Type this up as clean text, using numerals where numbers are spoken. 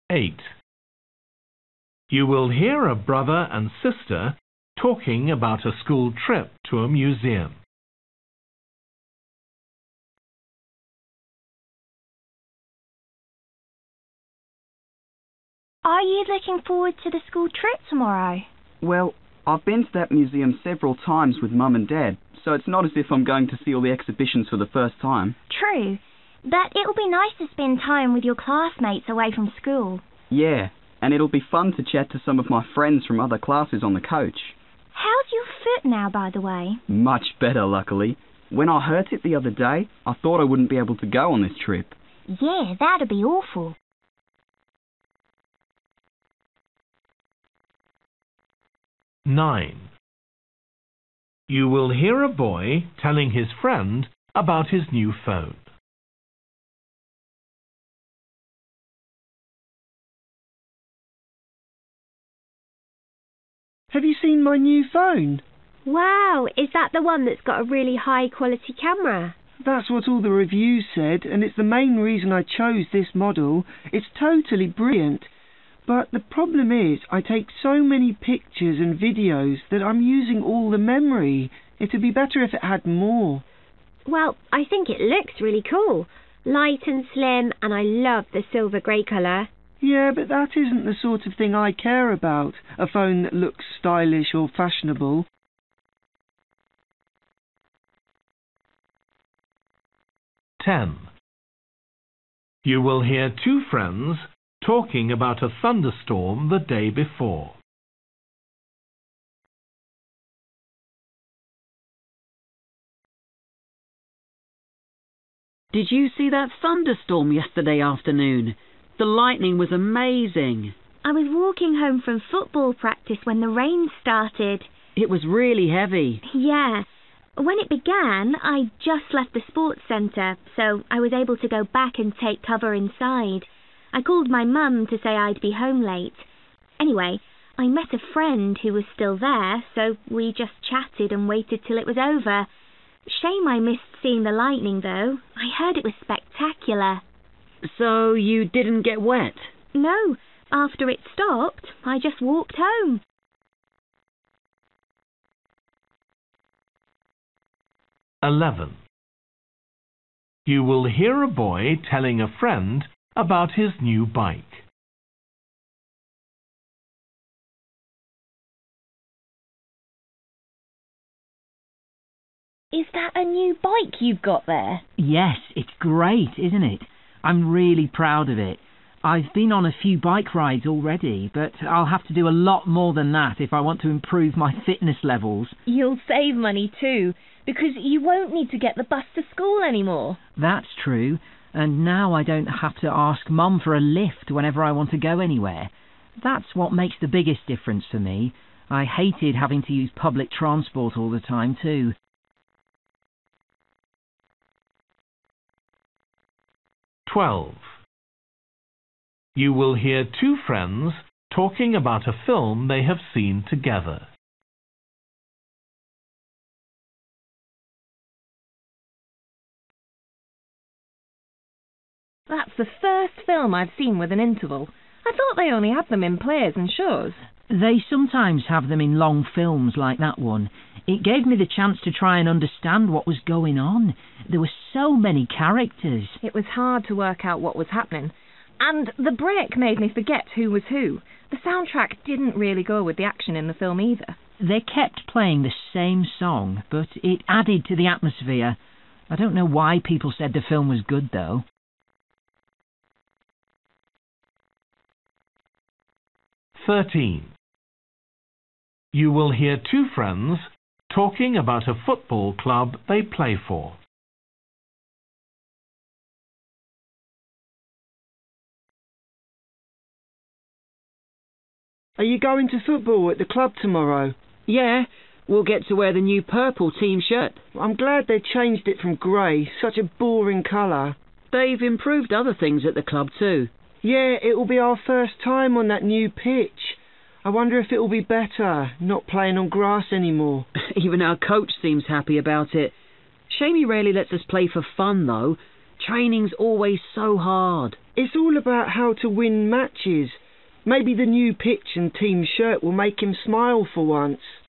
8. You will hear a brother and sister talking about a school trip to a museum. Are you looking forward to the school trip tomorrow? Well, I've been to that museum several times with Mum and Dad, so it's not as if I'm going to see all the exhibitions for the first time. True, but it'll be nice to spend time with your classmates away from school. Yeah, and it'll be fun to chat to some of my friends from other classes on the coach. How's your foot now, by the way? Much better, luckily. When I hurt it the other day, I thought I wouldn't be able to go on this trip. Yeah, that'd be awful. 9. You will hear a boy telling his friend about his new phone. Have you seen my new phone? Wow, is that the one that's got a really high quality camera? That's what all the reviews said, and it's the main reason I chose this model. It's totally brilliant. But the problem is, I take so many pictures and videos that I'm using all the memory. It'd be better if it had more. Well, I think it looks really cool. Light and slim, and I love the silver grey colour. Yeah, but that isn't the sort of thing I care about. A phone that looks stylish or fashionable. 10. You will hear two friends talking about a thunderstorm the day before. Did you see that thunderstorm yesterday afternoon? The lightning was amazing. I was walking home from football practice when the rain started. It was really heavy. Yeah. When it began, I just left the sports centre, so I was able to go back and take cover inside. I called my mum to say I'd be home late. Anyway, I met a friend who was still there, so we just chatted and waited till it was over. Shame I missed seeing the lightning, though. I heard it was spectacular. So you didn't get wet? No. After it stopped, I just walked home. 11. You will hear a boy telling a friend about his new bike. Is that a new bike you've got there? Yes, it's great, isn't it? I'm really proud of it. I've been on a few bike rides already, but I'll have to do a lot more than that if I want to improve my fitness levels. You'll save money too, because you won't need to get the bus to school anymore. That's true, and now I don't have to ask Mum for a lift whenever I want to go anywhere. That's what makes the biggest difference for me. I hated having to use public transport all the time too. 12. You will hear two friends talking about a film they have seen together. That's the first film I've seen with an interval. I thought they only had them in plays and shows. They sometimes have them in long films like that one. It gave me the chance to try and understand what was going on. There were so many characters. It was hard to work out what was happening. And the break made me forget who was who. The soundtrack didn't really go with the action in the film either. They kept playing the same song, but it added to the atmosphere. I don't know why people said the film was good, though. 13. You will hear two friends talking about a football club they play for. Are you going to football at the club tomorrow? Yeah, we'll get to wear the new purple team shirt. I'm glad they changed it from grey, such a boring colour. They've improved other things at the club too. Yeah, it will be our first time on that new pitch. I wonder if it will be better, not playing on grass anymore. Even our coach seems happy about it. Shame he rarely lets us play for fun though. Training's always so hard. It's all about how to win matches. Maybe the new pitch and team shirt will make him smile for once.